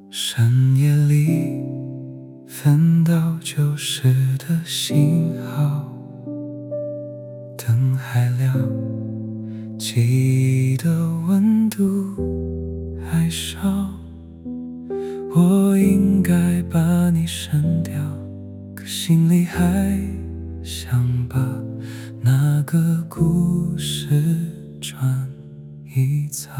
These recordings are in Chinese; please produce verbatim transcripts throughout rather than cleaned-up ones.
深夜里分到旧时的信号，灯还亮，记忆的温度还少。我应该把你删掉，可心里还想把那个故事转一遭。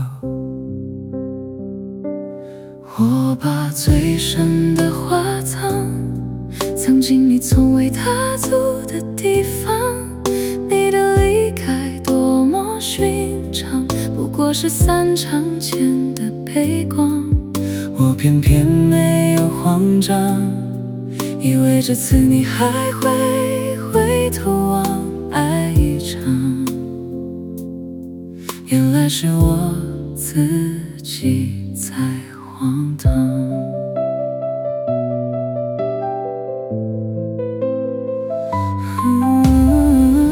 我把最深的话藏，藏进你从未踏足的地方。你的离开多么寻常，不过是散场前的悲光。 我偏偏没有慌张， 以为这次你还会回头望爱一场，原来是我自己在荒唐。嗯、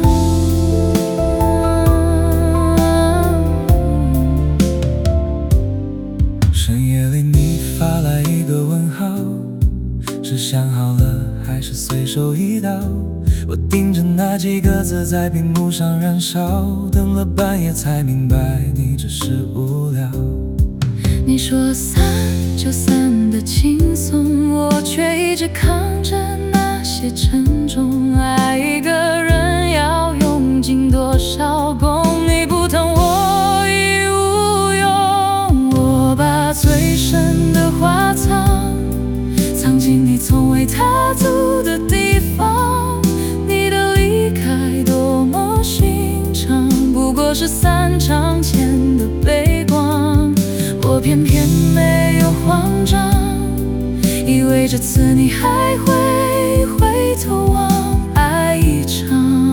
深夜里你发来一个问号，是想好了还是随手一刀？我盯着那几个字在屏幕上燃烧，等了半夜才明白你只是无聊。 你说散就散的轻松，我却一直扛着那些沉重。爱一个人要用尽多少功，你不疼我已无用。我把最深的话藏，藏进你从未踏足的地方。你的离开多么寻常，不过是散场前的悲光。我偏偏没有慌张，以为这次你还会回头望爱一场，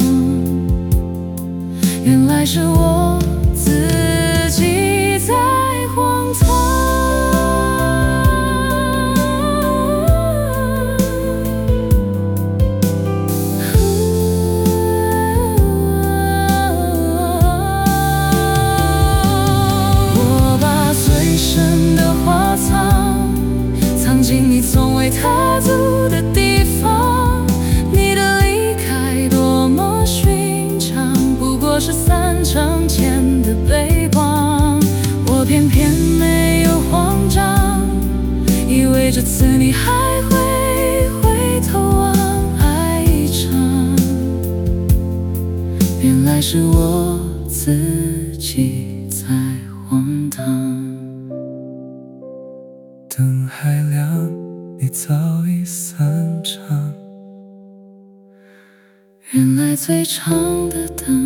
原来是我自己在荒唐。藏进你从未踏足的地方。你的离开多么寻常，不过是散场前的悲光。我偏偏没有慌张，以为这次你还会回头望爱一场，原来是我自己在荒唐。 灯还亮，你早已散场， 原来最长的灯